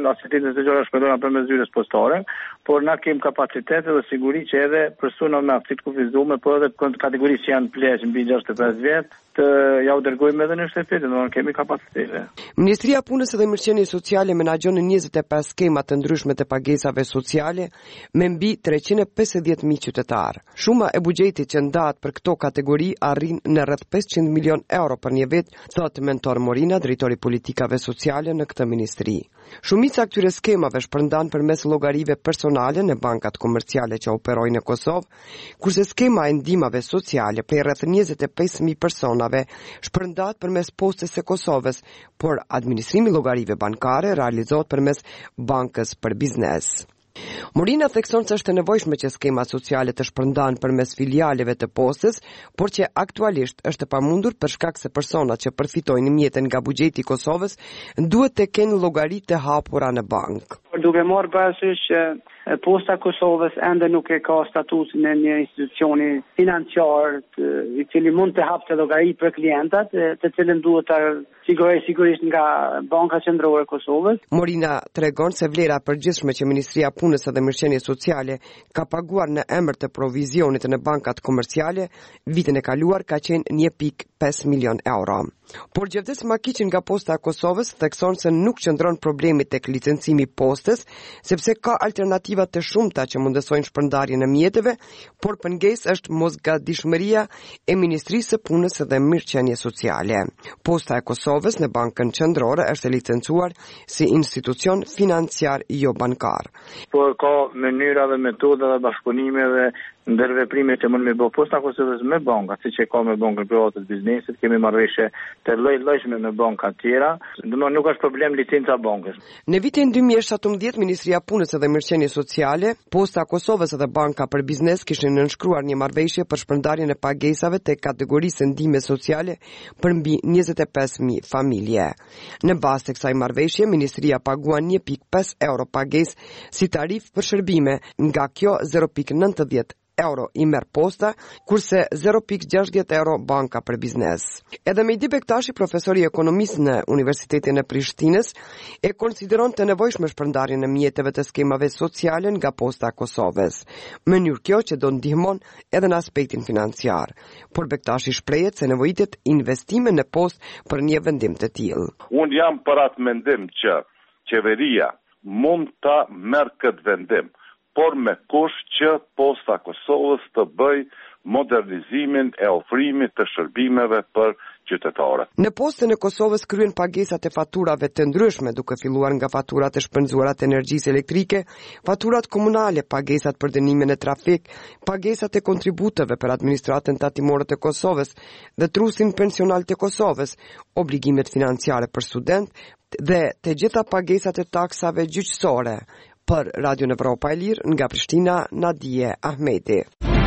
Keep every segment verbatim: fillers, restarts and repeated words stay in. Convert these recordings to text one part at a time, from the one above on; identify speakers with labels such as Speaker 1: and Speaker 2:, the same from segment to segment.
Speaker 1: asetitë të gjëra shpëndojnë përmes zyrës postare, por na kemi kapacitet dhe siguri që edhe persona me aftësi të kufizuar, por edhe kategorisë që janë pleq mbi gjashtëdhjetë e pesë vjet, të ja u dërgojmë edhe në shtëpi, domethënë kemi kapacitete.
Speaker 2: Ministria e Punës dhe Mirëqenies Sociale menaxhon njëzet e pesë skema të ndryshme të pagesave sociale me mbi treqind e pesëdhjetë mijë qytetar. Shuma e buxhetit që ndahet për këto kategori arrin në rreth pesëqind milion euro për një vit, thotë mentor Morina, drejtori politikave sociale në këtë ministri. Shumica këtyre skemave shpërndan përmes llogarive personale në bankat komerciale që operojnë në Kosovë, kurse skema e ndihmave sociale për rreth njëzet e pesë mijë personave shpërndahet përmes Postës së Kosovës, por administrimi i llogarive bankare realizohet përmes Bankës për Biznes. Morina thekson se është e nevojshme që skema sociale të shpërndahen përmes filialeve të Postës, por që aktualisht është e pamundur për shkak se personat që përfitojnë mjeten nga buxheti i Kosovës duhet të kenë llogari të hapura në bank.
Speaker 3: Duke marrë parasysh që Posta Kosovës ende nuk e ka statusin e një institucioni financiar i cili mund të hapte llogari për klientat, të cilën duhet të sigurisht sigurisht nga Banka Qendrore e Kosovës.
Speaker 2: Morina tregon se vlera e përgjithshme që Ministria e Punës dhe Mirëqenies Sociale ka paguar në emër të provizionit në bankat komerciale vitin e kaluar ka qenë një pikë pesë milion euro. Por Gjevdes Makiqi nga Posta e Kosovës thekson se nuk qëndron problemi tek licencimi i postës, sepse ka alternativa të shumta që mundësojnë shpërndarjen e mjeteve, por pengesë është mosgatishmëria e Ministrisë së Punës dhe Mirëqenies Sociale. Posta e Kosovës në Bankën Qendrore është licencuar si institucion financiar jo bankar.
Speaker 1: Por ka mënyra dhe metoda dhe bashkëpunime dhe ndërveprime që mund me bë Posta e Kosovës me banka, siç e ka me Bankën Private të Biznesit, kemi marrëveshje të lloj-llojshme me banka të tjera, domethënë nuk është problem licenca bankës.
Speaker 2: Në vitin dy mijë e shtatëmbëdhjetë Ministria e Punës dhe Mirëqenies Sociale, Posta e Kosovës dhe Banka për Biznes kishin nënshkruar një marrëveshje për shpërndarjen e pagesave te kategorisë ndihme sociale për mbi njëzet e pesë mijë familje. Në bazë të kësaj marrëveshje, Ministria paguan një pikë pesë euro pagesë si tarifë për shërbime, nga kjo zero pikë nëntëdhjetë euro i merr Posta, kurse zero pikë gjashtëdhjetë euro Banka për Biznes. Edhe Mejdi Bektashi, profesor i ekonomisë në Universitetin e Prishtinës, e konsideron të nevojshme shpërndarjen e mjeteve të skemave sociale nga Posta e Kosovës, mënyrë kjo që do ndihmon edhe në aspektin financiar. Por Bektashi shprehet se nevojitet investime në Postë për një vendim të tillë.
Speaker 4: Unë jam për atë mendim që qeveria mund ta merr këtë vendim, por me kush që Posta Kosovës të bëj modernizimin e ofrimit të shërbimeve për qytetarët.
Speaker 2: Në Postën e Kosovës kryen pagesat e faturave të ndryshme, duke filluar nga faturat e shpenzuara të energjisë elektrike, faturat komunale, pagesat për dënimin e trafik, pagesat e kontributeve për administratën tatimore të Kosovës dhe trusin pensional të Kosovës, obligimet financiare për student dhe të gjitha pagesat e taksave gjyqësore. Për Radio Evropa e Lirë nga Prishtina, Nadije Ahmeti.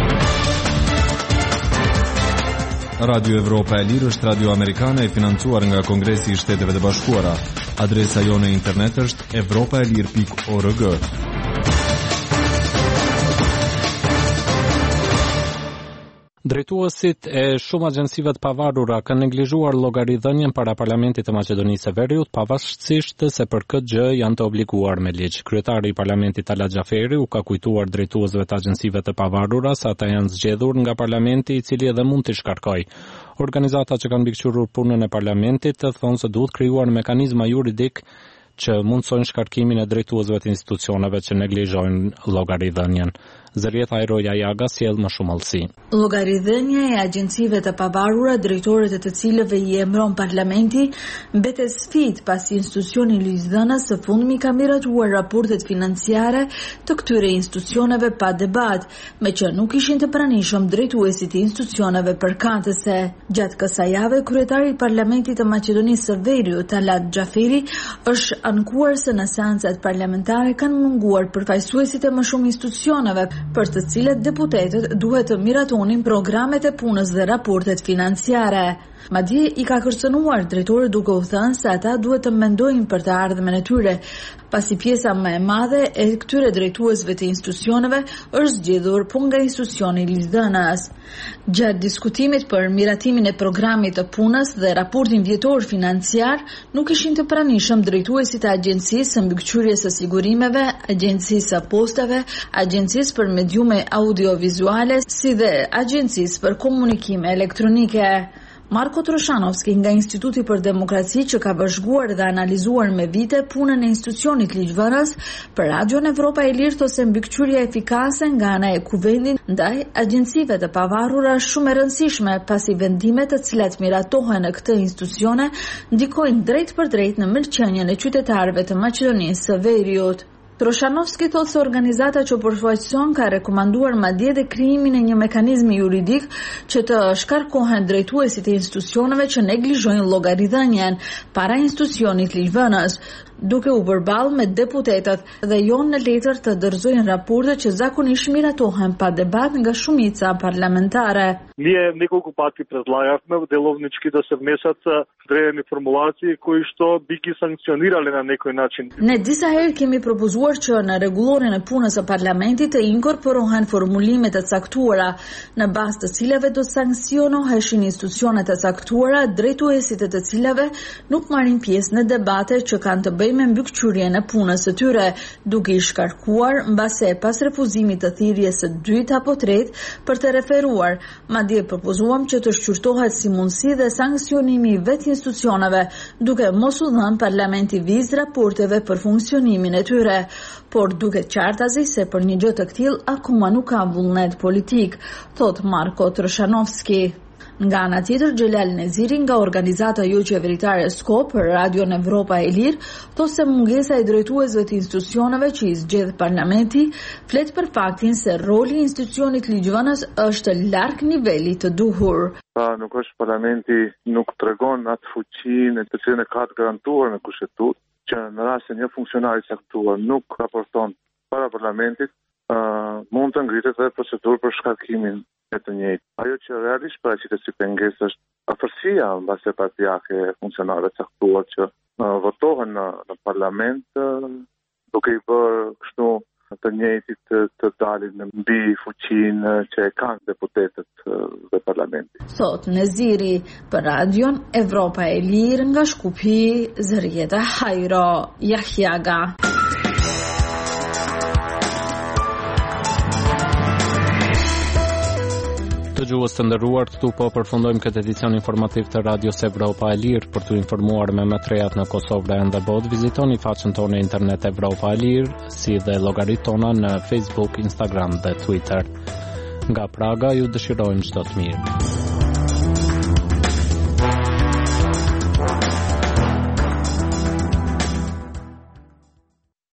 Speaker 5: Radio Evropa e Lirë është radio amerikane e financuar nga Kongresi i Shteteve të Bashkuara. Adresa jonë në internet është evropaelir pikë org.
Speaker 6: Drejtuesit e shumë agjencive të pavarura kanë neglizhuar llogaridhënien para Parlamentit të Maqedonisë së Veriut, pavarësisht se për këtë gjë janë të obliguar me ligj. Kryetari i Parlamentit Talat Xhaferi u ka kujtuar drejtuesve të agjencive të pavarura se ata janë zgjedhur nga Parlamenti, i cili edhe mund t'i shkarkojë. Organizata që kanë mbikëqyrur punën e Parlamentit thonë se duhet krijuar mekanizma juridik që mundsojnë shkarkimin e drejtuesve të institucioneve që neglizhojnë llogaridhënien. Zërieta Eroja Jaga sjell më shumë allësi.
Speaker 7: Llogaridhënia e agjencive të pavarura, drejtorët e të cilëve i emëron Parlamenti, mbetet sfidë pasi institucioni ligjdhënës së fundmi ka miratuar raportet financiare të këtyre institucioneve pa debat, me që nuk ishin të pranishëm drejtuesit e institucioneve përkatëse. Gjatë kësaj jave, kryetari i Parlamentit të Maqedonisë së Veriut, Talat Xhaferi, është ankuar se në seancat parlamentare kanë munguar përfaqësuesit e më shumë institucioneve, për të cilët deputetët duhet të miratonin programet e punës dhe raportet financiare. Madje i ka kërcënuar drejtorët duke u thënë se ata duhet të mendojnë për të ardhmen e tyre, pasi pjesa më e madhe e këtyre drejtuesve të institucioneve është zgjedhur po nga institucioni i lizdhënës. Gjatë diskutimit për miratimin e programit të punës dhe raportin vjetor financiar, nuk ishin të pranishëm drejtuesit e Agjencisë së Mbikëqyrjes së Sigurimeve, Agjencisë së Postave, Agjencisë për Mediume Audiovizuale, si dhe Agjencisë për Komunikime Elektronike. Marko Troshanovski nga Instituti për Demokraci, që ka vëzhguar dhe analizuar me vite punën e institucionit ligjvënës, për Radion Evropa e Lirë thosë se mbikëqyrja efikase nga ana e kuvendit ndaj agjencive të pavarura është shumë e rëndësishme, pasi vendimet të cilat miratohen në këtë institucione ndikojnë drejt për drejt në mirëqenien e qytetarëve të Maqedonisë së Veriut. Troshanovski thotë se organizata që përfaqëson ka rekomanduar madje dhe krijimin e një mekanizmi juridik që të shkarkohen drejtuesit e institucioneve që neglizhojnë llogaridhënien para institucionit ligjvënës, duke u përballë me deputetët dhe jo në letër të dorëzojnë raporte që zakonisht miratohen pa debat nga shumica parlamentare.
Speaker 8: Ние неколку пати предлагавме деловнички да се внесат вредени формулации кои што би ги санкционирале на некој начин.
Speaker 7: Ne disa herë kemi propozuar që në rregulloren e punës së parlamentit të inkorporohen formulime të caktuara, në bazë të cilave do sanksionoheshin institucionet e caktuara, drejtuesit e të cilave nuk marrin pjesë në debate që kanë të bëjnë me mbikëqyrjen e punës së tyre, duke i shkarkuar mbase pas refuzimit të thirrjes së dytë apo tretë për të referuar. Madje propozuam që të shqyrtohet si mundësi dhe sanksionimi i vetë institucioneve, duke mos u dhënë parlamenti vizë raporteve për funksionimin e tyre, por duke qartazi se për një gjë të tillë akoma nuk ka vullnet politik, thot Marko Troshanovski. Nga ana tjetër, Xhelal Neziri nga organizata jo qeveritare SKO për Radion Evropa e Lirë thotë se mungesa e drejtuesve të institucioneve që i zgjedh parlamenti flet për faktin se roli i institucionit ligjvënës është larg nivelit të duhur.
Speaker 4: Pa nuk është parlamenti nuk tregon atë fuqinë të cilën e ka të garantuar në kushtetutë, që në rast se një funksionar i caktuar nuk raporton para parlamentit, uh, mund të ngritet edhe procedurë për shkarkimin e të njëjtë. Ajo që realisht paraqitet si pengesë është afërsia mbase partijake e funksionarëve caktuar që uh, votohen në, në parlament, uh, duke i bërë kështu të njëjtit të, të dalin në mbi fuqinë që e kanë deputetët dhe parlamentit.
Speaker 7: Thot Neziri për Radion Evropa e Lirë nga Shkupi, Zërjeta Hajro Jahjaga.
Speaker 6: Të gjuhës të nderuar, këtu po përfundojmë këtë edicion informativ të Radios Evropa e Lirë. Për të informuar me më trejat në Kosovë dhe në botë, vizitoni faqen tonë internet Evropa e Lirë, si dhe llogaritë tona në Facebook, Instagram dhe Twitter. Nga Praga ju dëshirojmë çdo të mirë.